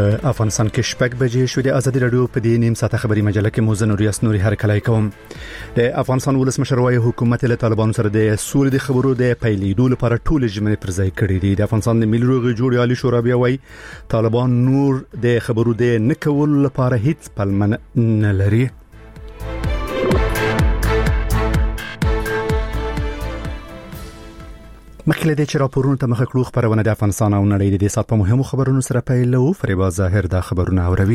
په افغانستان کې شپږ بجې شو. د ازادي رادیو په دې نیم ساعته خبري مجله کې موزه نوریاس نوري هرکلای کوم. د افغانستان ولسمشر وايي حکومت له طالبانو سره د سولې د خبرو د پیلېدو لپاره ټول ژمنې پر ځای کړې دي. د افغانستان د ملي روغې جوړې عالی شورا بیا وايي طالبان نور د خبرو د نکول لپاره هیڅ پلمن نه لري. مخکې د چراپورونو ته مخه کړو خبرونه د افغانستان او نړۍ د سات په مهمو خبرونو سره پیلو. فریبا ظاهر دا خبرونه اوروي.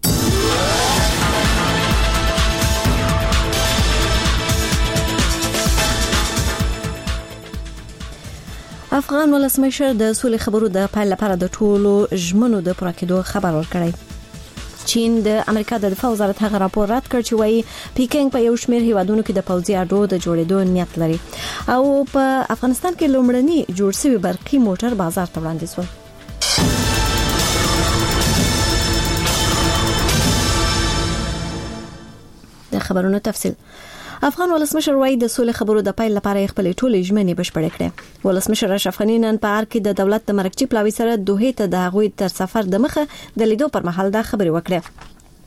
افغان ولسمشر د سولې خبرو د پیل لپاره د ټولو ژمنو د پوره کېدو خبر ورکړی. چین د امریکا د دفاع وزارت هغه راپور رد کړ چې وایي پیکینګ په یو شمېر هیوادونو کې د پوځي اډو د جوړېدو نیت لري او په افغانستان کې لومړني جوړ شوی برقي موټر بازار ته وړاندې شو. د خبرونو تفصیل. افغان ولسمشر وايي د سولې خبرو د پیل لپاره خپل ټولې ژمنې بشپړې کړې. ولسمشر اشرف غني نن په ار کې د دولت د مرکزي پلاوي سره دوه ته د غوي تر سفر د مخه د لیدو پر مهال دا خبرې وکړه.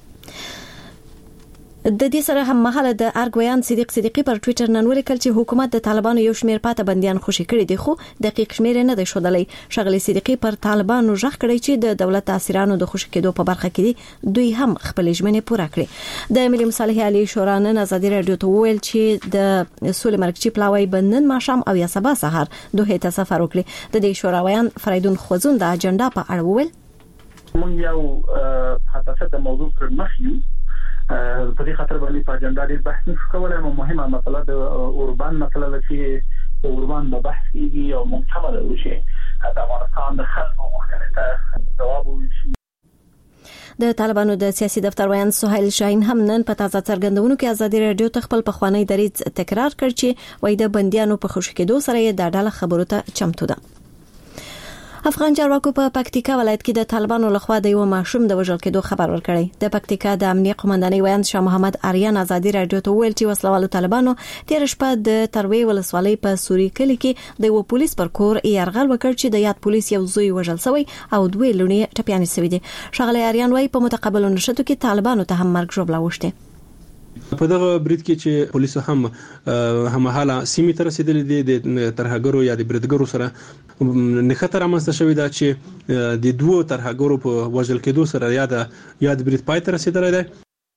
د دې سره هم مهاله د ارګویان صدیقی پر ټوئیټر نن ولیکل چې حکومت د طالبانو یو شمېر پاته بنديان خوشي کړي دي خو دقیق شمېر نه دی شودلای. شغلي صدیقی پر طالبانو ژغ کړي چې د دولت اسیرانو د خوشي کېدو په برخه کې دوی هم خپل ژمنې پوره کړي. د ملي مصالح عالی شورا نن ازادي رادیو ته ویل چې د سولې مرکزي پلاوی بنن ماشام او یا سبا سحر دوه ته سفر وکړي. د دې شوراویان فریدون خوزون د اجنډا په اړه ویل مونږ یو حساسه موضوع پر مخ یو په دې خاطر باندې په اجنډا ډېر بحث نشو کولای. مهمه مسله د اوربان مسله ده چې اوربان به بحث کیږي او محتمل وشي د افغانستان د خلکو مختلفه جواب وشي. د طالبانو د سیاسي دفتر ویان سهیل شاهین هم نن په تازه څرګندونو کې ازادي رادیو ته خپل پخوانی دریځ تکرار کړ چې وای د بنديانو په خوشی کېدو سره د ډاله خبرو ته چمتو ده. افغان چارواکو په پکتیکا ولایت کې د طالبانو لخوا د یو ماشوم د وژل کېدو خبر ورکړی. د پکتیکا د امنیه قومندانۍ ویان شاه محمد آریان ازادي رادیو ته ویل چې وسلوالو طالبانو تیر شپه د تروي ولسوالۍ په سوري کلی کې د یو پولیس پر کور یرغل وکړ چې د یاد پولیس یو زوی وژل شوی او دوی لونی ټپيانې شوی دي. شغله آریان وايي په متقابل نشټو کې طالبانو ته هم مرګ ژوبله وشته. په دغه برید کې چې پولیس هم حاله سیمه تر رسیدلې دي د ترهګرو یا د بریدګرو سره نخطر رامنځته شوی دا چې د دوه ترهګرو په وژل کېدو سره یا د برید پای ته رسیدلی دی.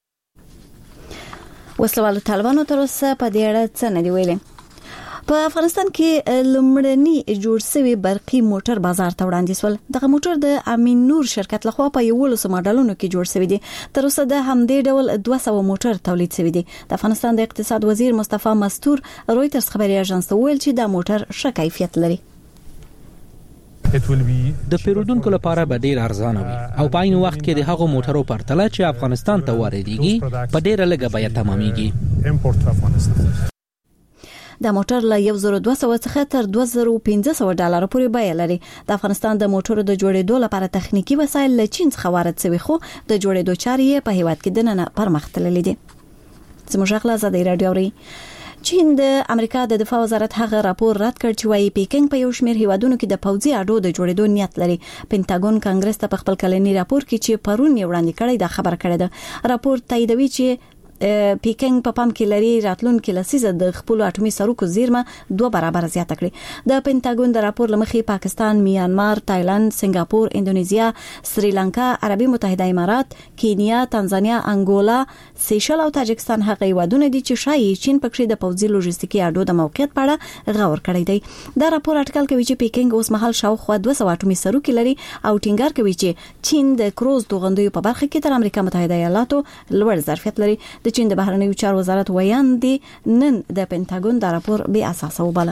وسلوالو طالبانو تر اوسه په دې اړه څه نه دی ویلي. په افغانستان کې لومړني جوړ شوی برقي موټر بازار ته وړاندې شول. دغه موټر د امین نور شرکت لخوا په 11 ماډلونو کې جوړ شوی دی. تر اوسه د همدې ډول 200 موټر تولید شوی دی. د افغانستان د اقتصاد وزیر مصطفی مستور رويټرز خبري اژانس ته ویل چې دا موټر ښه کیفیت لري. د پیرودونکو لپاره به ډیر ارزانه وي او په عین وخت کې د هغو موټرو پرتله چې افغانستان ته واردېږي په ډیره لږه بیه تمامېږي. د موټر له 1200 څخه تر $2500 پورې بیه لري. د افغانستان د موټرو د جوړېدو لپاره تخنیکی وسایل له چین څخه وارد شوي خو د جوړېدو چارې په هیواد کې دننه پرمختللې دي. زموږ غلا ازادي رادیو ری. چین د امریکا د دفاع وزارت هغه راپور رد کړ چې وايي پیکینګ په یو شمېر هیوادونو کې د پوځي اډو د جوړېدو نیت لري. پینټاګون کانګرس ته په خپل کلنی راپور کې چې پرون وړاندې کړی دا خبر کړی ده. راپور تاییدوي چې پیکینګ په پام کې لري راتلونکي لسیزه د خپل اټومي سرکو زیرمه 2 برابر زیاته کړي. د پینټاګون د راپور لمخې پاکستان، میانمار، تایلند، سنگاپور، اندونیزیا، سریلانکا، عربي متحده امارات، کینیا، تنزانیا، انګولا، سیشل او تاجکستان هغه هیوادونه دي چې شایي چین پکې د پوځي لوجستیکي اډو د موقعیت په اړه غور کړی دی. دا راپور اټکل کوي چې پیکینګ اوس مهال شاوخوا 200 اټومي سرکو لري او ټینګار کوي چې چین د کروز توغندیو په برخه کې تر امریکا متحده ایالاتو لوړ ظرفیت لري. د چین د بهرنیو چارو وزارت ویاندې نن د پینټاګون د راپور بې اساسه وباله.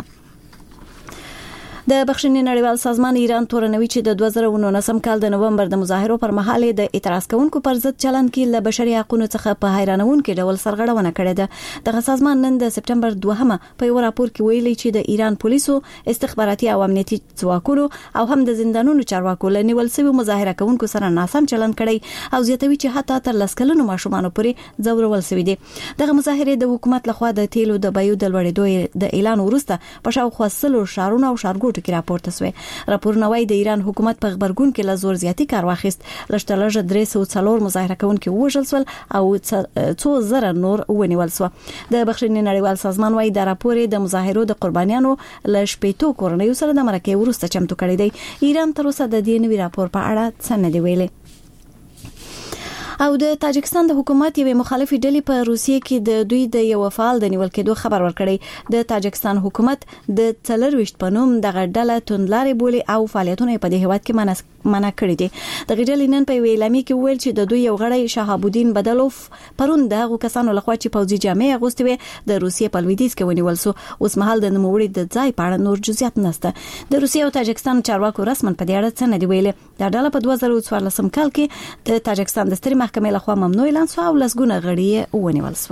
د بخښنې نړیوال سازمان ایران تورنوي چې د 2019 کال د نومبر د مظاهرو پر مهال د اعتراض کوونکو پر ضد چلند کې له بشري حقوقو څخه په حیرانونکو ډول سرغړونه کړې ده. دغه سازمان نن د سپټمبر 2 په یو راپور کې ویلي چې د ایران پولیسو، استخباراتي او امنیتي ځواکونو او هم د زندانونو چارواکو له نیول شوی مظاهره کوونکو سره ناسم چلند کړی او زیاتوي چې حتی تر لسکلونو ماشومان پورې ځورول شوی دي. دغه مظاهره د حکومت لخوا د تیلو د بیو د لوړېدو د اعلان وروسته په شاوخوا 100 شهرونو او ښارګوټو رپورټ کې راپورته شوی. راپورونه وايي د ایران حکومت په خبرګون کې له زور زیاتی کار واخیست. لږ 304 مظاهره کوونکي وژل شول او 2000 نور ونیول شو. د بخښنې نړیوال سازمان وايي د راپور د مظاهرو د قربانیانو ل شپېتو کورنیو سره د مرکه ورسته چمتو کړی دی. ایران تر اوسه د دې نوي راپور په اړه څه نه دی ویلي. او د تاجکستان د حکومت یوه مخالفي ډلې په روسیې کې د دوی د یو فعال د نیول کېدو خبر ورکړی. د تاجکستان حکومت د 24 په نوم دغه ډله توندلاري بولي او فعالیتونه په دې هیواد کې منع کړی دي. د غډلې نن په ویلامي کې ویل چې د دوی یو غړی شهاب الدین بدلوف پرون دغه کسانو لخوا چې پوځي جامې اغوستي وي د روسیې په لویدیځ کې ونیول شو. اوس مهال د نوموړي د ځای په اړه نور جزئیات نشته. د روسیې او تاجکستان چارواکو رسمن په دې اړه څه نه دی ویلي. دا ډله په 2014 کال کې د تاجکستان د سترې محکمې لخوا ممنوع اعلان شو او لسګونه غړي ونیول شو.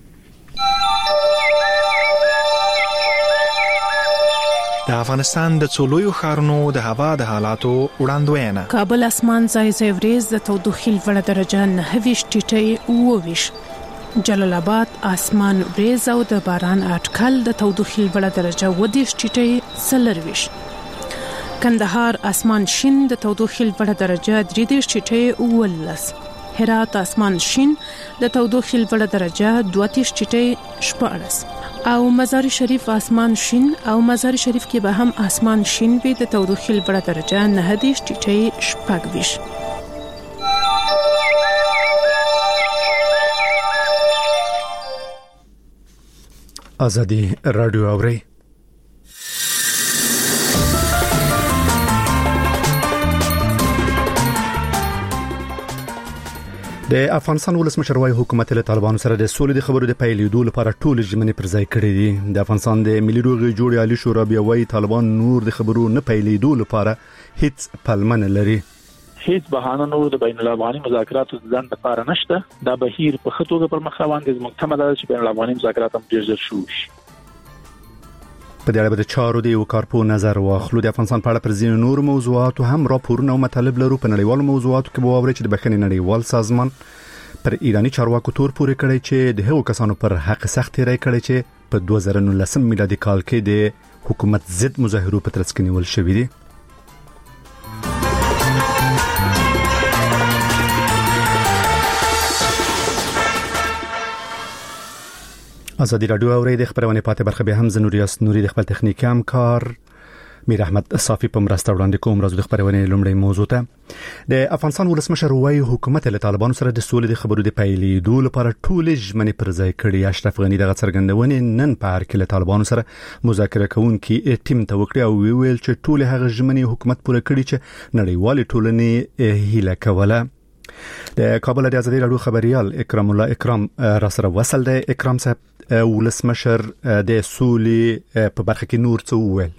د افغانستان د څولویو ښارونو د هوا د حالاتو وړاندوینه. کابل اسمان ځای وريز د تودوخې لوړه درجه 9 ټیټي 20. جلال آباد اسمان وريز او د باران اټکل د تودوخې لوړه درجه 10 ټیټي 40. کندهار اسمان شین د تودوخې لوړه درجه 3 ټیټي 19. هرات اسمان شین د تودوخې لوړه درجه 32 ټیټي 14. او مزار شریف اسمان شین او مزار شریف کې به هم اسمان شین وي د تودوخې لوړه درجه 9 ټیټي 14. ازادي رادیو اوري. د افغانستان ولسمشر وايي حکومت له طالبانو سره د سولې د خبرو د پیلېدو لپاره ټول ژمنې پر ځای کړې دي. د افغانستان د ملي روغې جوړې عالی شورا بیا وايي طالبان نور د خبرو نه پیلېدو لپاره هیڅ پلمه نه لري. هیڅ بهانه نور د بین الافغاني مذاکراتو ځان لپاره نشته. دا بهیر په خطوګه پر مخ روان دي. زموږ تمه ده چې بین الافغاني مذاکرات هم ډیر ژر شروع شي. په دې اړه د چارو د یو کارپو نظر واخلو. د افغانستان په اړه پر ځینو نور موضوعاتو هم راپورونه او مطالب لرو. په نړیوالو موضوعاتو کې به واوري چې د بخښنې نړیوال سازمان پر ایرانی چارواکو تور پورې کړی چې د هغو کسانو پر حق سخت رای کړی چې په 2019 میلادي کال کې د حکومت ضد مظاهرو په ترڅ کې نیول شوی دي. ازادي رادیو اوري د خبرونه پاتې برخه به هم زنوریاس نوري د خپل تخنیکی همکار میر احمد صافی په مرسته وړاندې کوم. راځو د خبرونه لومړی موضوع ته. د افغانستان ولسمشر وايي حکومت له طالبانو سره د سولې د خبرو د پیلېدو لپاره ټول ژمنې پر ځای کړي. اشرف غنی دغه څرګندونه نن په هر کې له طالبانو سره مذاکره کوونکي ټیم ته وکړي او ویل چې ټول هغه ژمنې حکومت پوره کړي چې نړیوال ټولنې هیله کوله. د کابل د ازادي رادیو خبريال اکرام الله اکرام را سره وصل دی. اکرام صاحب ولسمشر د سولې په برخه کې نور څه وویل؟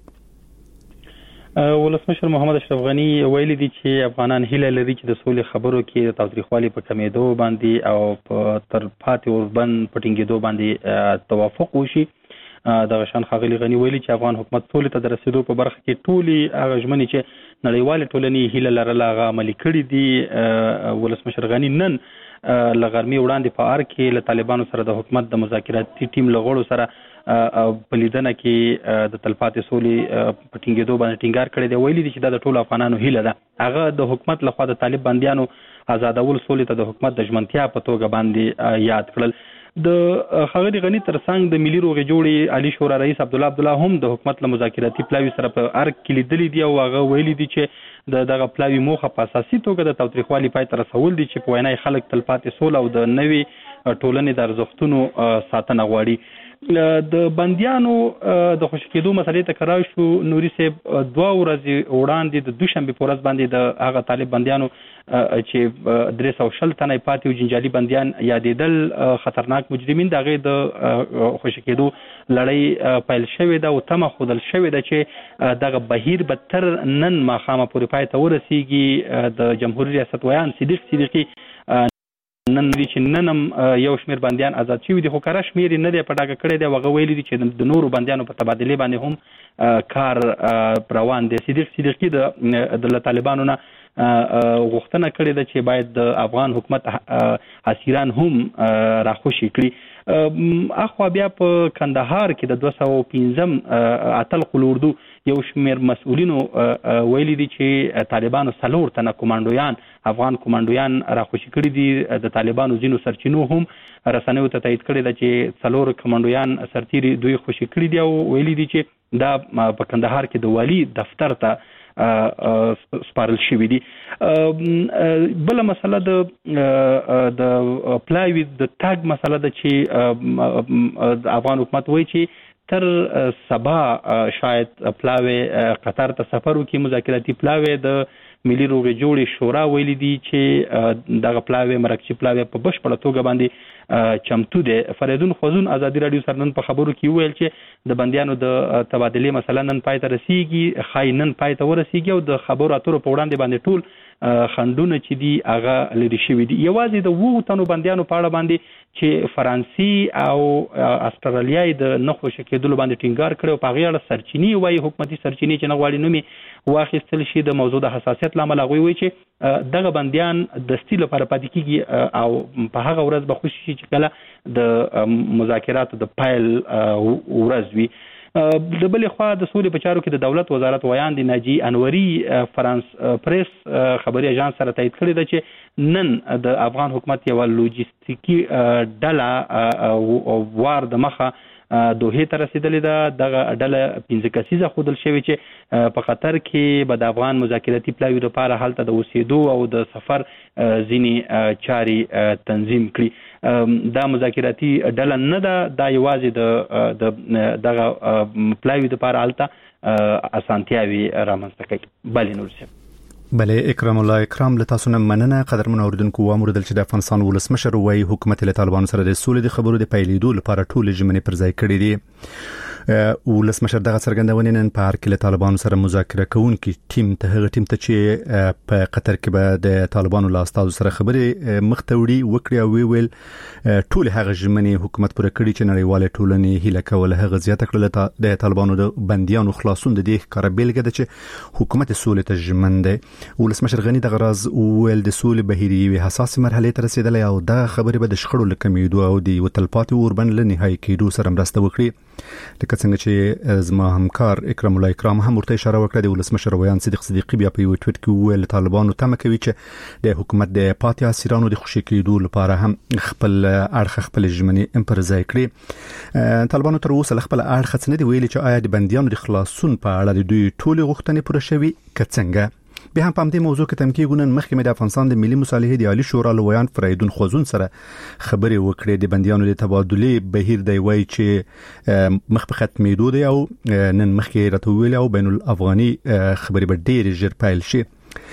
ولسمشر محمد اشرف غنی ویل دي چې افغانان هیله لري چې د سولې خبرو کې د تاوتریخوالي په کمیدو باندې او په تر پاتې اوربند پټینګېدو باندې توافق وشي. د غشان خاغلی غنی ویلي چې افغان حکومت سولې ته د رسیدو په برخه کې ټولي هغه ژمنې چې نړیوال ټولنې هیله لرله هغه عملي کړي دي. ولسمشر غنی نن لغرمي وړاندې په ار کې له طالبانو سره د حکومت د مذاکراتي ټیم لغړو سره په لیدنه کې د تلپاتې سولې پټینګېدو باندې ټینګار کړی دی. ویلي دي چې دا د ټولو افغانانو هیله ده. هغه د حکومت لخوا د طالب بندیانو آزادول سولې ته د حکومت د ژمنتیا په توګه باندې یاد کړل. د خاغلی غنی ترڅنګ د ملي روغې جوړې عالی شورا رئیس عبدالله هم د حکومت له مذاکراتي پلاوی سره په ارګ کې لیدلي دي او هغه ویلي دي چې دغه پلاوی موخه په اساسي توګه د تاوتریخوالي پای ته رسول دي چې په وینای خلک تلپاتې سوله او د نوي ټولنې د ارزښتونو ساتنه غواړي. د بندیانو د خوشی کېدو مسلې ته کرای شو. نوري صاحب 2 ورځې وړاندې د دوشنبه په ورځ باندې د هغه طالب بندیانو چې 300 تنه پاتې او جنجالي بندیان یادېدل خطرناک مجرمین دغه د خوشی کېدو لړۍ پیل شوې ده او تمه خودل شوې ده چې دغه بهیر به تر نن ماخامه پورې پای ته ورسیږي. د جمهوریت ریاست ویان صدیقی نن دي چې ننم یو شمیر بندیان آزاد شوي دي خو کاره شمیر نه دی په ډاګه کړی دی. هغه ویلي دي چې د نورو بندیانو په تبادله باندې هم کار روان دی. صدیقی د طالبانو نه غوښتنه کړې ده چې باید د افغان حکومت اسیران هم راخوشي کړي. اخو بیا په کندهار کې د 215 اتل قلوردو یو شمیر مسؤلینو ویلي دي چې طالبانو 4 تنه کمانډویان افغان کمانډویان راخوشي کړي دي. د طالبانو ځینو سرچینو هم رسنیو ته تایید کړي ده چې 4 کمانډویان سرتیري دوی خوشي کړي دي او ویلي دي چې دا په کندهار کې د والی دفتر ته سپارل شوی دي. بل مسله د پلاوی د تاګ مسله ده چې افغان حکومت وایي چې تر سبا شاید پلاوی قطر ته سفر وکړي. مذاکراتي پلاوی د ملي روغې جوړې شورا ویلي دي چې دغه پلاوی مرکزي پلاوی په بشپړه توګه باندې چمتو دي. فریدون خوزون ازادي رادیو سره نن په خبرو کې ویل چې د بندیانو د تبادلې مثلا نن پای ته رسیږي، خاینن پای ته ورسیږي او د خبرو اترو په وړاندې باندې ټول خندونه چې دي هغه لري شوی دي. یوازې د 2 تنو بندیانو په اړه باندې چې فرانسې او استرالیا د نخو شکېدلو باندې ټینګار کړي او په هغه اړه سرچینې وایي، حکومتي سرچینې چې نه غواړي نومي واخیستل شي د موضوع د حساسیت لامل هغوی وایي چې دغه بندیان د سټیل لپاره پاتې کیږي او په هغه ورځ به خوشي شي چې کله د مذاکراتو د پایل ورځ وي. د بلې خوا د سولې په چارو کې د دولت وزارت ویان دی ناجی انوري فرانس پریس خبري اژانس سره تایید کړی دی چې نن د افغان حکومت یو لوجستیکي ډله وار د مخه دوه ته رسیدلې ده. دغه ډله 15 کسیزه خودل شوی چې په قطر کې به د افغان مذاکراتي پلاوی لپاره هلته د اوسېدو او د سفر ځینې چاري تنظیم کړي. دا مذاکراتي ډله نه ده، دا یوازې د دغه پلاوی لپاره هلته اسانتیاوي رامنځته کوي. بلې نور څه بله اکرام الله اکرام له تاسو نه مننه. قدرمن اوریدونکو وامردل چې د افغانستان ولسمشر وایي حکومت له طالبانو سره د سولې د خبرو د پیلېدو لپاره ټول ژمنې پر ځای کړې دي. ولسمشر دغه څرګندونې نن په هر کې له طالبانو سره مذاکره کوونکي ټیم ته هغه ټیم ته چې په قطر کې به د طالبانو له استازو سره خبرې مختوړي وکړي او ویل ټول هغه ژمنې حکومت پر کړی چې نړیواله ټولنې هیله کوله هغه زیاته کړل. د طالبانو د بنديانو خلاصون د دې ښکارا بیلګه ده چې حکومت سولې ته ژمن دی. ولسمشر غنی دغه راز ویل د سولې بهیري حساس مرحله ته رسیدلې او دا خبره به د شخړو لکمېدو او د وتلپاتې اوربن له نهایی کېدو سره مرسته وکړي. لکه څنګه چې زما همکار اکرام الله اکرام هم ورته اشاره وکړه. د ولسمشر ویان صدیق صدیقی بیا په یو ټویټ کې ویل طالبانو تمه کوي چې د حکومت د پاتې اسیرانو د خوشي کېدو لپاره هم خپل اړخ خپل ژمنې پر ځای کړي. طالبانو تر اوسه خپل اړخ څه نه دی ویلي چې آیا د بنديانو د خلاصون په اړه د دوی ټول غوښتنې پوره شوي کڅنګه. به هم په دې موضوع کې تمکي ګونن مخکې د افغانستان د ملي مصالحې د عالی شورا لویان فریدون خوزون سره خبرې وکړې. د بنديانو د تبادلې بهیر دی وایي چې مخ په ختمېدو دی او نن مخکې راته ویل او بین الافغاني خبرې به ډېر ژر پیل شي.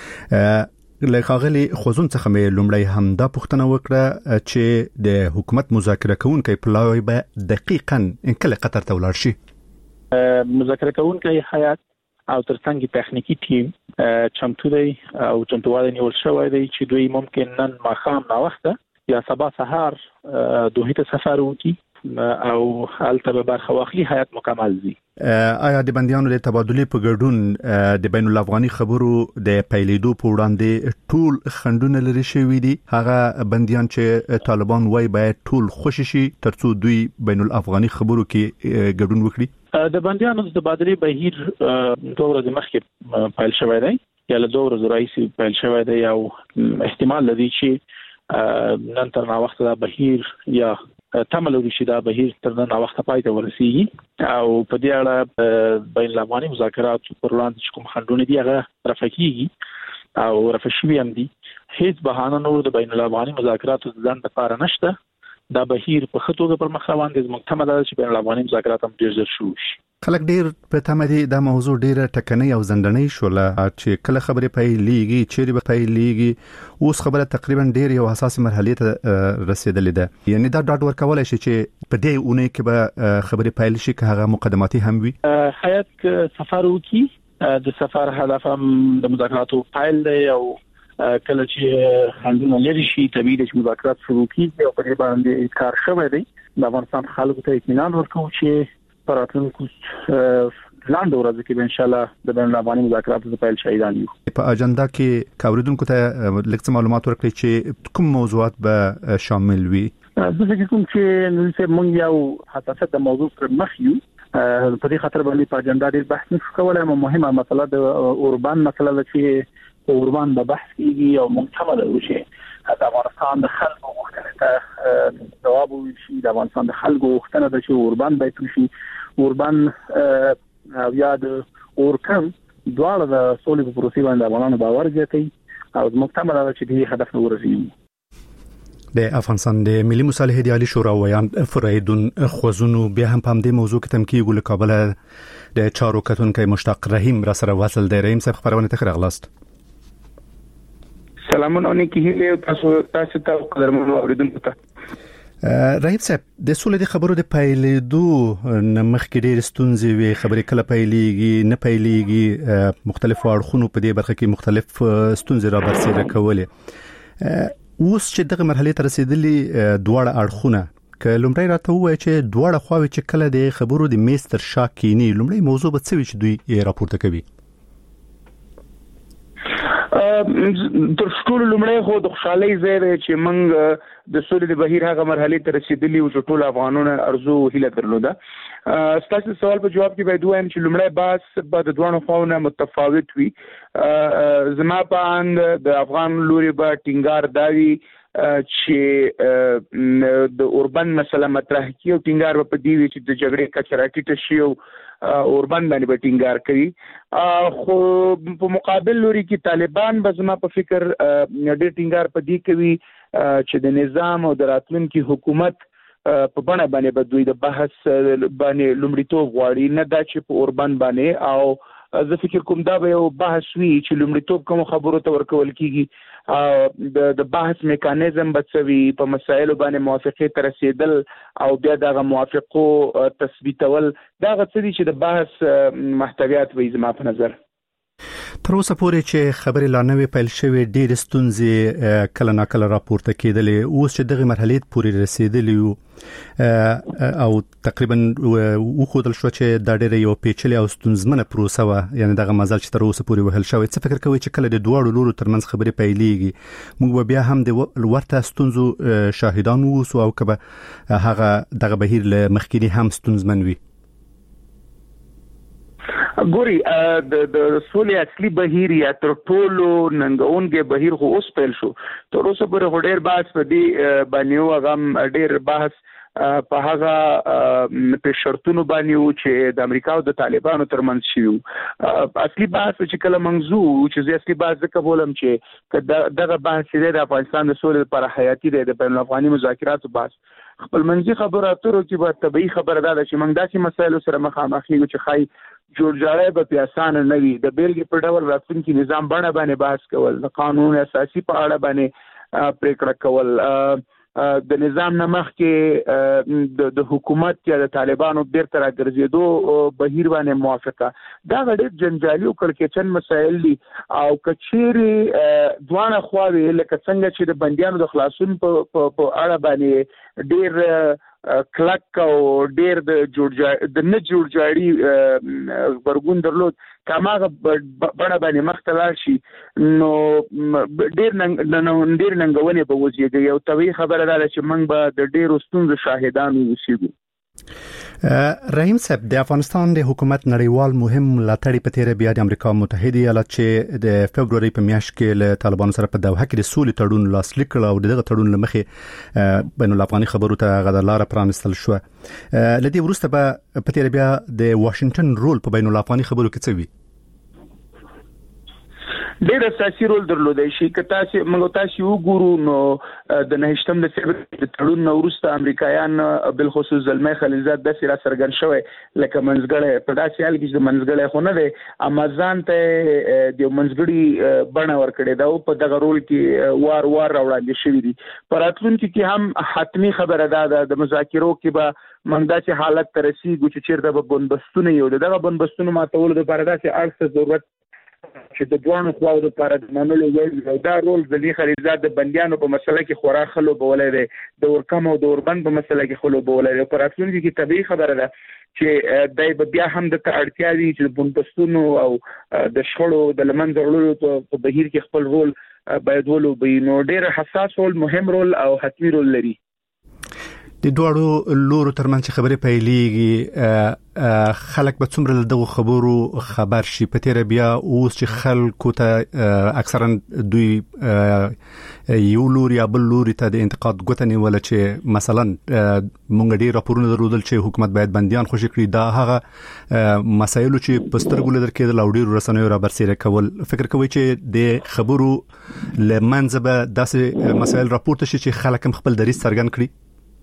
لکاغلی خوزون څخه مې لومړی هم دا پوښتنه وکړه چې د حکومت مذاکره کوونکی پلاوی به دقیقاً کله قطر ته ولاړ شي. مذاکره کوونکی هیئت او ترڅنګ تخنیکی ټیم چمتو دی او چمتووالی نیول شوی دی چې دوی ممکن نن ماښام ناوخته یا سبا سهار دوه ته سفر وکړي او هلته به برخه واخلي. هیئت مکمل دی. آیا د بندیانو د تبادلې په ګډون د بین الافغاني خبرو د پیلېدو په وړاندې ټول خندونه لري شوی دي؟ هغه بندیان چې طالبان وایي باید ټول خوشي شي ترڅو دوی بین الافغاني خبرو کې ګډون وکړي. د بندیانو د تبادلې بهیر 2 ورځې مخکې پیل شوی دی یا له 2 ورځې راهیسې پیل شوی دی او احتمال لري چې نن تر ناوخته دا بهیر یا تمه لري چې دا بهیر تر ناوخته پای ته ورسیږي او په دې اړه بین الافغاني مذاکرات پر وړاندې چې کوم خنډونه دي هغه رفع کیږي او رفع شوي هم دي. هیڅ بهانه نور د بین الافغاني مذاکراتو ځان لپاره نشته. دا بهیر په خطوګه پر مخ روان دي. زموږ تمه ده چې بین الافغاني مذاکرات هم ډیر ژر شروع شي. خلک ډیر په تمه دي دا موضوع ډیره ټکنۍ او زندنۍ شوله چې کله خبرې پیلېږي چیرې به پیلېږي. اوس خبره تقریبا ډیر یو حساس مرحله ته رسیدلې ده. یعنی دا ډاډ ورکولای شي چې په دې اونۍ کې به خبرې پیل شي که هغه مقدماتي هم وي. هیئت سفر وکړي. د سفر هدف هم د مذاکراتو پیل دی او کله چې خندونه لري شي طبيعي د مذاکرات شروع کیږي او په دې باندې کار شوی دی. د افغانستان خلکو ته اطمینان ورکوي چې په راتلونکو لاندې ورځو کې ان شاء الله د بین الافغاني مذاکراتو د پیل شاهدان یو. په اجنډا کې کاوریدونکو ته لږ معلومات ورکړي چې کوم موضوعات به شامل وي. د فکر کوم چې نو چې مونږ یو حساسیت د موضوع پر مخ یو په دې خاطر باندې په اجنډا ډیر بحث نشو کولای. مهمه مسله د اوربان مسله چې اوربان به بحث کیږي او مکمل وشي. د افغانستان د خلکو غوښتنې ته جواب وشي. د افغانستان د خلکو غوښتنه ده چې اوربان باید وشي. اوربان او یا د اورکم دواړه د سولې په پروسې باندې افغانانو باور زیاتوي او مکمل چې دې هدف نه ورسېږي. د افغانستان د ملي مصالحې د عالی شورا ویان فرایدون خوځونو بیا هم په دې موضوع کې تمکیږي له کابل د چارو کتونکو مشتاق رحیم را سره وصل دی. رحیم صاحب خبرونه ته راغلاست. سلامونه نیکی تاسو ته قدرمن اوریدونکو ته. رحیم صاحب د سولې د خبرو د پایلېدو نمخ کې ډېر ستونزې وي. خبرې کله پایلېږي نه پایلېږي. مختلفو اړخونو په دې برخه کې مختلف ستونزې را برسېره کولې. اوس چې دغه مرحله ته رسیدلې دواړه اړخونه ک لومړی راته وایي چې دواړه خواوې چې کله د خبرو د میستر شاکینی لومړی موضوع به څه وي چې دوی راپورته کوي. تر ټولو لومړی خو د خوشحالۍ ځای دی چې موږ د سولې د بهیر هغه مرحله ته رسیدلی او چې ټول افغانانو ارزو هیله درلوده. ستاسو سوال په جواب کې باید وایم چې لومړی بحث به د دوه خواونو متفاوت وي. زما په اند د افغان لوري به ټینګار داوي چې د اوربان مسله مطرح کی او ټینګار په دی چې د جګړې کچره ټیټ شي او اوربان باندې به ټینګار کوي. خو په مقابل لوري کې طالبان به زما په فکر ډېر ټینګار په دی کوي چې د نظام او د راتلونکي حکومت په بڼه باندې به دوی د بحث باندې لومړیتوب غواړي، نه دا چې په اوربان باندې. او زه فکر کوم دا به یو بحث وي چې لومړیتوب کوم خبرو ته ورکول کیږي. د بحث میکانیزم به څه وي، په مسایلو باندې موافقه ته رسیدل او بیا دغه موافقو تثبیتول، دا څه دي چې د بحث محتویات وي زما په نظر. تر اوسه پورې چې خبرې لا نوې پیل شوې ډېر ستونزې کله ناکله راپورته کېدلې. اوس چې دغه مرحلې پورې رسیدلې او تقریبا وښودل شو چې دا ډېره یو پیچلې او ستونزمنه پروسه وه، یعنی دغه مزل چې تر اوسه پورې وهل شوی. څه فکر کوئ چې کله د دواړو لورو ترمنځ خبرې پیلېږي موږ به بیا هم د ورته ستونزو شاهدان واوسو او که به هغه دغه بهیر له مخکیني هم ستونزمن وي؟ ګوري د سولې اصلي بهیر یا تر ټولو ننګونکې بهیر خو اوس پیل شو. تر اوسه پورې ډېر بحث په دې باندې و، هغه ډېر بحث په هغه په شرطونو باندې چې د امریکا او د طالبانو ترمنځ شي. اصلي بحث چې کله منځو چې اصلي بحث ځکه بولم چې دغه بحث د افغانستان د سولې لپاره حیاتي دی. د بین الافغاني مذاکراتو بحث خپل منځي خبرو اترو کې به طبيعي خبره ده چې موږ داسې مسایلو سره مخامخ یو چې خای جوړجاړی به پیاسانه نه وي. د بیلګې په ډول راتلونکي نظام بڼه باندې بحث کول، د قانون اساسي په اړه باندې پریکړه کول، د نظام نه مخکې د حکومت یا د طالبانو بیرته راګرځېدو بهیر باندې موافقه، دا ډېر جنجالي او کړکېچن مسایل دي. او کچېرې دواړه خواوې لکه څنګه چې د بندیانو د خلاصون په اړه باندې ډېر کلک او ډېر د نه جوړجاړي غبرګون درلود، کماغه بڼه باندې مخته لاړ شي نو ډېر ننګونې به وزېږي. یو طبیعي خبره ده چې موږ به د ډېرو ستونزو شاهدان اوسېږو. رحیم صاحب، د افغانستان د حکومت نړیوال مهم ملاتړي په تیر بیا د امریکا متحده ایالات چې د فبروري په میاشت کې له طالبانو سره په دوحه کې د سولې تړون لاسلیک کړ او دغه تړون لمخې بین الافغاني خبرو ته غدلاره پرانستل شو. لدې وروسته به په تیر بیا د واشنگټن رول په بین الافغاني خبرو کې څه وي؟ ډېر اساسي رول درلودای شي. که موږ تاسو وګورو نو د 9 د فبروري د تړون نو وروسته امریکایان بالخصوص زلمي خلیلزاد د سره سرګن شوی لکه منځګړی په داسې حال کې چې منځګړی خو نه دی، امازان ته د منځګړي بڼه ورکړې ده او په دغه رول کې وار راوړاندې شوی دي. په راتلونکي کې هم حتمی خبره ده د مذاکرو کې به موږ داسې حالت ته رسیږو چې چیرته به بندبستونه یو دغه بندبستونه ماتولو لپاره داسې اړخ ضرورت چې د دوه خواو لپاره د منلو وړ دا رول زلمي خلیلزاد د بندیانو په مسله کې خورا خلو بولای دی، د ورکم او د اوربند په مسله کې خلو بولای دی. په راتلونکي کې طبيعي خبره ده چې دای به بیا هم د اړتیا دي چې بندبستونو او د شخړو د لمنځه وړلو په بهیر کې خپل رول باید ولوبي. نو ډېر حساس رول، مهم رول او حتمی رول لري. د دوړو لورو ترمنځ خبرې پیلېږي خلک به څومره دغه خبرو خبر شي په تیر بیا اوس چې خلکو ته اکثرا دوی یو لوري یا بل لوري ته د انتقاد غوښتنې ولا چې مثلا مونږ ډیر راپورونه درلودل چې حکومت باید بنديان خوشی کړي دا هغه مسایل چې پسترګو لدر کېدل او ډیر رسنیو را برسېره کول فکر کوي چې د خبرو لمنځه به داسې مسایل راپورته شي چې خلک هم خپل دریځ څرګند کړي.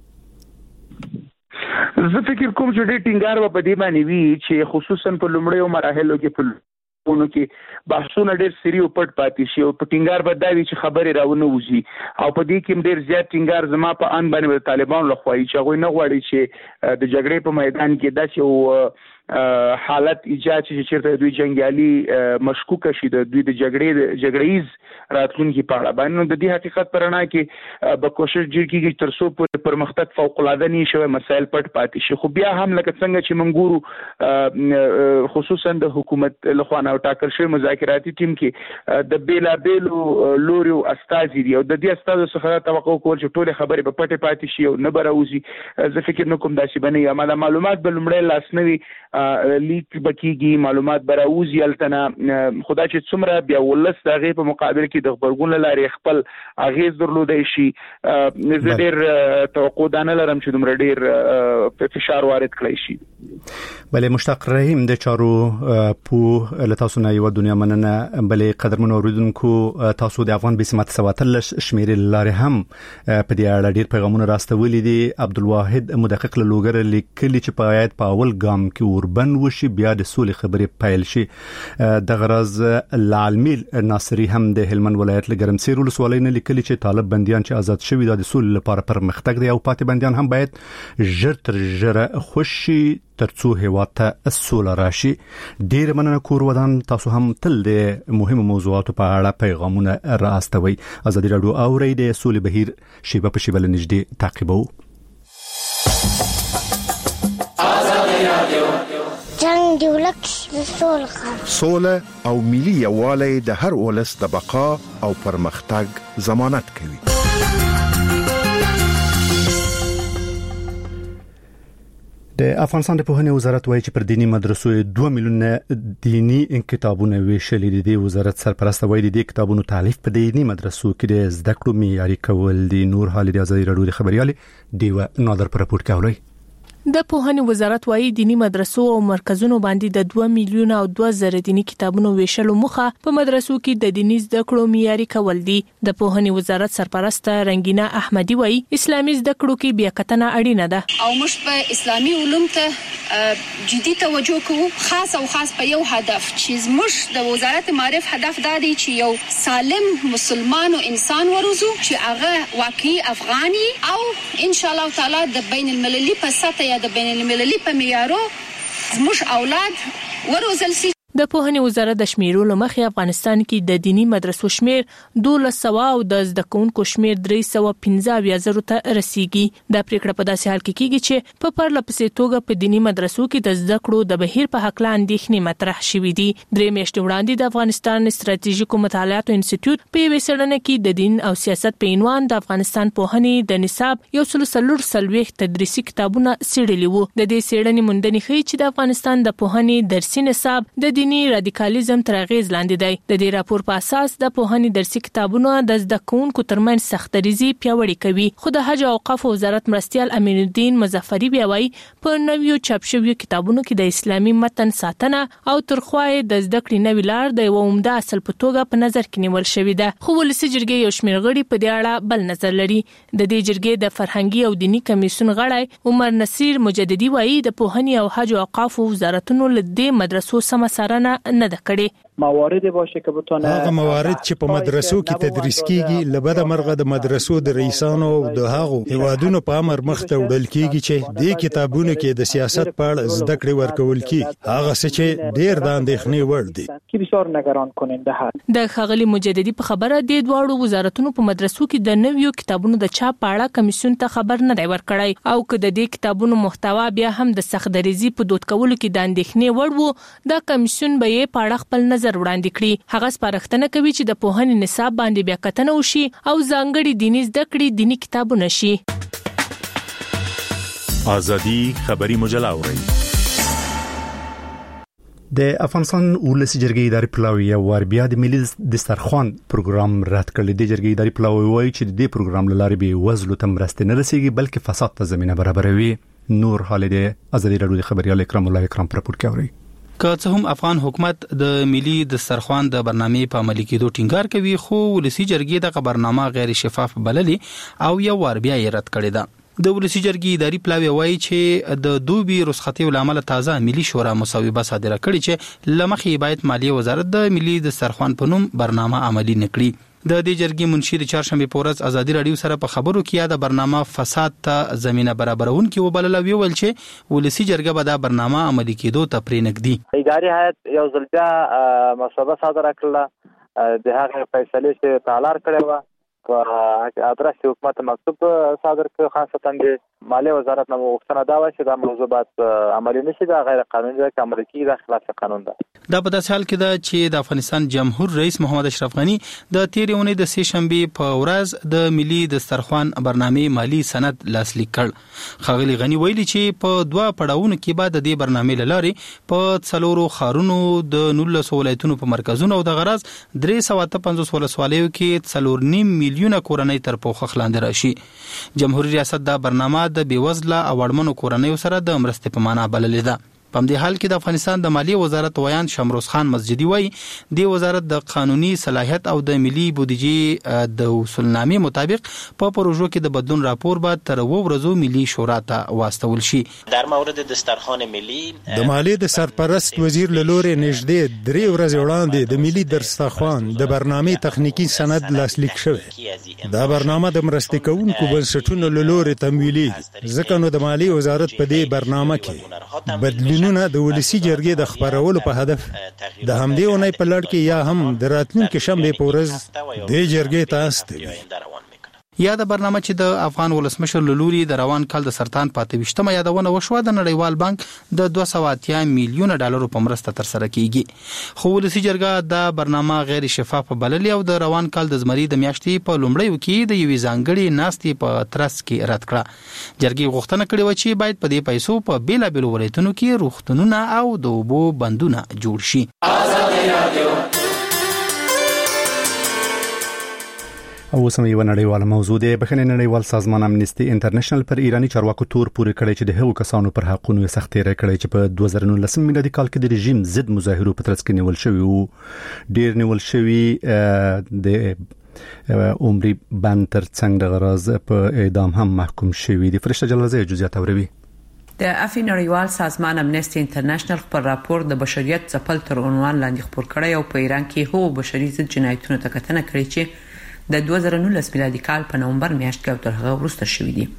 زه فکر کوم چې ډېر ټینګار په دې باندې وی چې خصوصا په لومړیو مراحلو کې په ونو کې بحثونه ډېر سری او پټ پاتې شي او په ټینګار باندې وی چې خبرې راونه وځي او په دې کې ډېر زیات ټینګار زما په ان باندې طالبان لخوا چې هغه نه غواړي چې د جګړې په میدان کې داسې حالت ایجاد شي چې چیرته دوی جنگیالي مشکوک شي د دوی د جګړیز راتلونکي په اړه باندې د دې حقیقت پرنا کې به کوشش جوړ کیږي تر څو پرمختګ فوق العاده نشي مسایل پټ پاتې شي خو بیا هم لکه څنګه چې منګورو خصوصا د حکومت لخوا نو ټاکل شوی مذاکراتي ټیم کې د بیلابیلو لوريو استازي دي او د دې استازو څخه توقع کول چې ټول خبرې په پټه پاتې شي او نه براوزي زه فکر نکوم داسې بنه یا معلومات بل لمړی لاسنوي لیک بکیږي معلومات براوزي التنا خدای چې څومره بیا ولس دغه په مقابل کې د خبرګون لاري خپل اغیز درلودای شي زه ډیر توقع دانه لرم چې دومره ډیر فشار وارد کړی شي. بله مشتاق رحیم د چارو په لتاسو نه یو دنیا مننه بله قدرمن اوریدونکو تاسو د افغان بسمت سواتل شمیرې لاري هم په دې اړه ډیر پیغامونه راستولي دي. عبدالواحد مدقق لوګر لیکلي چې پایت په اول ګام کې اوربن وشي بیا د سولې خبرې پیل شي. د غرض لعلمیل ناصری هم د هلمند ولایت لګرمسیر ولسوالۍ نه لیکلي چې طالب بنديان چې آزاد شوي د سولې لپاره پرمختګ دی او پاتې بنديان هم باید ژر تر ژره خوشي ترڅو هیواد ته سوله راشي. ډیر مننه کور ودان تاسو هم تل د مهمو موضوعاتو په اړه پیغامونه راستوي. ازادي رادیو اوري د سولې بهیر شیبه په شیبه نږدې تعقیبو. جنگ دی ولک سوله او ملي یووالی د هر ولس د بقا او پرمختګ ضمانت کوي. د افغانستان د پوهنې وزارت وایي چې پر دینی مدرسو 2 میلیونه دینی کتابونه ویشل دي. د وزارت سرپرست وایي د کتابونو تالیف په دینی مدرسو کې د زده کړو معیاري کول دي. نور حال د ازادي رادیو د خبريالي دیو نادر پر راپورټ کوي. د پوهنې وزارت وايي دینی مدرسو او مرکزونو باندې د 2 میلیونه او 2000 دینی کتابونو ویشلو مخه په مدرسو کې د دیني زده کړو معیاري کول دي. د پوهنې وزارت سرپرست رنگینا احمدی وايي اسلامي زده کړو کې بیا کتنه اړینه ده او موږ په اسلامي علوم ته جدي توجه کوو خاص په یو هدف چې موږ د وزارت معرف هدف دا دی چې یو سالم مسلمان او انسان وروزو چې هغه واقعي افغاني او ان شاء الله تعالی د بین المللي په سطح د بین المللي په معیارو زموږ اولاد وروزل شي. د پوهنې وزارت د شمیرولو مخې افغانستان کې د دینی مدرسو شمیر 1200 او د زده کوونکو شمیر 315,000 ته رسیدي. دا پریکړه په داسې حال کې کیږي چې په پرلپسې توګه په دینی مدرسو کې د زده کړو د بهیر په حق لاندې اندېښنې مطرح شوې دي. درې میاشتې وړاندې د افغانستان ستراتیژیکو مطالعاتو انسټیټیوټ په یوې څېړنه کې د دین او سیاست په عنوان د افغانستان پوهنې د نصاب 140 تدریسي کتابونه څېړلي وو. د دې څېړنې موندنې ښیي چې د افغانستان د پوهنې درسي نصاب د دینی رادیکالیزم تر اغیز لاندې دی. د دې راپور په اساس د پوهنې درسي کتابونه د زده کوونکو ترمنځ سختریزي پیاوړې کوي. خو د حج او اوقاف وزارت مرستیال امین الدین مظفری بیا وايي په نویو چاپ شویو کتابونو کې د اسلامي متن ساتنه او ترخوای د زده کړې نوې لار د یو عمده اصل په توګه په نظر کې نیول شوې ده. خو ولسی جرګې یو شمېر غړي په دې اړه بل نظر لري. د دې جرګې د فرهنګي او دینی کمیسیون غړی عمر نصیر مجددي وايي د پوهنې او حج او اوقاف وزارتونو له دې مدرسو سم څارنه نه ده کړې. مواردی باشه که بتونه هغه موارد چې په مدرسو کې تدریس کیږي لبد مرغه د مدرسو د رئیسانو او د هغو هوادونو په امر مخ ته وړل کیږي چې د کتابونو کې د سیاست په اړه زده کړې ورکول کیږي. هغه څه چې ډیر د اندېښنې وړ دي کی بسیار نگران کننده هست. د خغلی مجددي په خبره د دواړو وزارتونو په مدرسو کې د نویو کتابونو د چاپ په اړه کمیسیون ته خبر نه دی ورکړی او که د دې کتابونو محتوا بیا هم د سختدریزي په دود کولو کې د اندېښنې وړ وو د کمیسیون به یې په اړه خپل نظر وړاندې کړي. هغه سپارښتنه کوي چې د پوهنې نصاب باندې بیا کتنه وشي او ځانګړي دیني زده کړې دینی کتابونه شي. ازادي خبري مجله اوري د افغانستان ولسی جرګې اداري پلاوی او بیا د ملي دسترخوان پروګرام رد کړل. د جرګې اداري پلاوی وایي چې د دې پروګرام لارې به وزلو تمرسته نه رسیږي بلکې فساد ته زمينه برابروي. نور حال د ازادي رادیو خبريال اکرام الله اکرام پر پورت کوي. که څه هم افغان حکومت د ملي دسترخوان د برنامې په عملي کېدو ټینګار کوي خو ولسی جرګې د برنامه غیر شفاف بللي او یو ور بیا یې رد کړی ده. د ولسی جرګې اداري پلاوی وایي چې د دوبي رخصتي ولامل تازه ملي شورا مصوبه صادره کړې چې لمخې باید مالیه وزارت د ملي دسترخوان په نوم برنامه عملي نکړي. د دې جرګې منشي د چهارشنبه په ورځ ازادي رادیو سره په خبرو کې د برنامه فساد ته زمينه برابرون کې وبلل ویل چې ولسی جرګه به د برنامه عملي کېدو ته پرې نګدي. اداري هیئت یو ځل بیا مصوبه صادره کړه د هغه فیصله چې تعلق کړو په ادرس حکومت مکتوب صادر کړ خاصه د مالیه وزارت نو وختنه دا و چې د موضوعات عملي نشي دا غیر قانوني ده عملي کیږي د خلاف قانون ده. دا په داسې حال کې ده چې د افغانستان جمهور رئیس محمد اشرف غنی د تیرې اونۍ د سه شنبه په ورځ د ملي دسترخوان برنامه مالی سند لاسلیک کړ. خغلی غنی ویلي چې په دوه پړاوونو کې بعد د دې برنامه لارې په څلورو خارونو د 19 ولایتونو په مرکزونو او د غرض 350 ولسوالیو کې 4.5 میلیونه کورنۍ تر پوخ خلاندې راشي. جمهوریت ریاست دا برنامه د بیوزله او اړمنو کورنۍ سره د مرستې په معنا بللې ده. په دې حال کې د افغانستان د مالیه وزارت ویان شمروز خان مسجدي وایي د وزارت د قانوني صلاحیت او د ملي بودیجې د اصولنامې مطابق په پروژو کې د بدلون راپور به تر ورځو ملي شورا ته واستول شي. در مورد دسترخوان ملي د مالیې د سرپرست وزیر له لوري نږدې 3 ورځې وړاندې د ملي دسترخوان د برنامې تخنیکی سند لاسلیک شوی. دا برنامه د مرستې کوونکو بنسټونو له لوري تمویلي ځکه نو د مالیې وزارت په دې برنامه کې بدلون د ولسی جرګې د خبرولو په هدف د همدې اونۍ په لړ کې یا هم د راتلونکي شنبه په ورځ د جرګې ته استوي. یا د برنامه چې د افغان ولسمشر لوري د روان کال د سرطان په 28مه یادونه وشو د نړیوال بانک د 280 میلیونه ډالرو په مرسته تر سره کیږي. خو ولسی جرګه د برنامه غیر شفاف بللی او د روان کال د زمری د میاشتې په لومړیو کې د یوې ځانګړي ناستې په ترڅ کې رد کړه. جرګې غوښتنه کړې و چې باید په دې پیسو په بیلابېلو ولایتونو کې روغتونونه او د اوبو بندونه جوړ شي. ازادي رادیو او سمې و نړیواله موضوع ده. بخښنې نړیوال سازمان امنیستي انټرنیشنل پر ایرانی چارواکو تور پورې کړی چې د هغو کسانو پر حقونو یې سختي راکړی چې په 2019 میلادي کال کې د رژیم ضد مظاهرو په ترڅ کې نیول شوی او ډیر نیول شوی د عمري بند تر څنګ د غرض په اعدام هم محکوم شوی دي. فرشته جلالزی جزئیات اوروي. د افی نړیوال سازمان امنیستي انټرنیشنل خپل راپور د بشریت ځپل تر عنوان لاندې خبر کړی او په ایران کې هو بشري ضد جنایتونو ته کتنه کړې چې د 2019 میلادي کال په نومبر میاشت کې تر هغه وروسته شوې دي.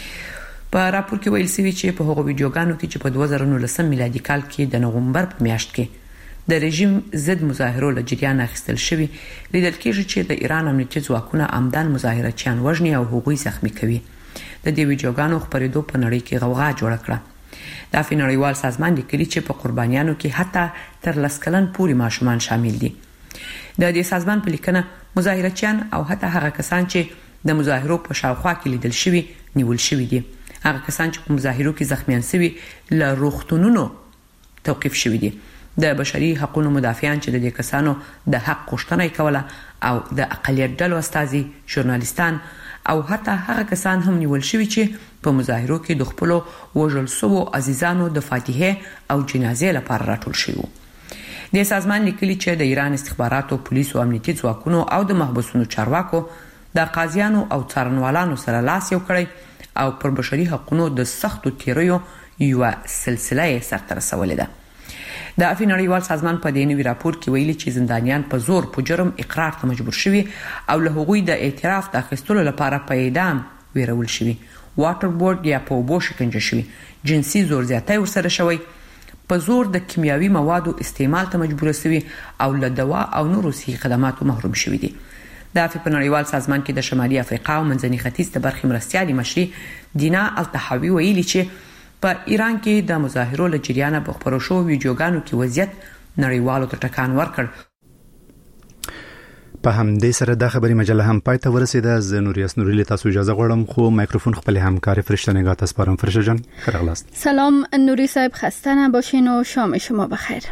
په راپور کې ویل شوی چې په هغو ویډیوګانو کې چې په 2019 میلادي کال کې د نومبر په میاشت کې د رژیم ضد مظاهرو له جریان اخیستل شوی لیدل کېږي چې د ایران امنیتي ځواکونه عمدن مظاهرچیان وژني او هغوی زخمی کوي. د دې ویډیوګانو خبرېدو په نړۍ کې غوغا جوړه کړه. د افی نړیوال سازمان لیکلي چې په قربانیانو کې حتی تر 10 کلن پورې ماشومان شامل دي. د دې سازمان په لیکنه مظاهرچیان او حتی هغه کسان چې د مظاهرو په شاوخوا کې لیدل شوی نیول شوی دي. هغه کسان چې په مظاهرو کې زخمیان شوي له روغتونونو توقيف شوی دي. د بشري حقوقو مدافعان چې د دې کسانو د حق غوښتنه کوله او د اقلیت ډلو استازي ژورنالیستان او حتی هغه کسان هم نیول شوی چې په مظاهرو کې د خپل وژل شوو عزیزانو د فاتحه او جنازې لپاره راټول شوی. د سازمان لیکلي چې د ایران استخباراتو پولیسو امنیتي ځواکونو او د محبوسونو چارواکو د قاضیانو او څارنوالانو سره لاس یو کړی او پر بشري حقوقو د سختو تیریو یو سلسله سره رسولې ده. د افی نړیوال سازمان په دې نوي راپور کې ویلي چې زندانیان په زور په جرم اقرار ته مجبور شوي او له هغوی د اعتراف د اخیستلو لپاره په اعدام ویرول شوي، واټر بورډ یا په اوبو شکنجه شوي، جنسي زور زیاتی ورسره شوی، په زور د کیمیاوي موادو استعمال ته مجبور شوي او له دوا او نورو صحي خدماتو محروم شوي دي. د افی په نړیوال سازمان کې د شمالي افریقا او منځني ختیځ د برخې مرستیالي مشري دینا التحاوی ویلي چې په ایران کې د مظاهرو له جریانه په خبرو شو ویډیوګانو کې وضعیت نړیوالو ته ټکان ورکړ. په همدې سره د خبري مجله هم پای ته ورسیده. زه نوریاس نوري له تاسو اجازه غواړم خو مایکروفون خپل همکار فرشته نگاه تاسو پرم. فرشته جان خیرغلاست. سلام نوری صاحب، خسته نباشین و شام شما بخیر.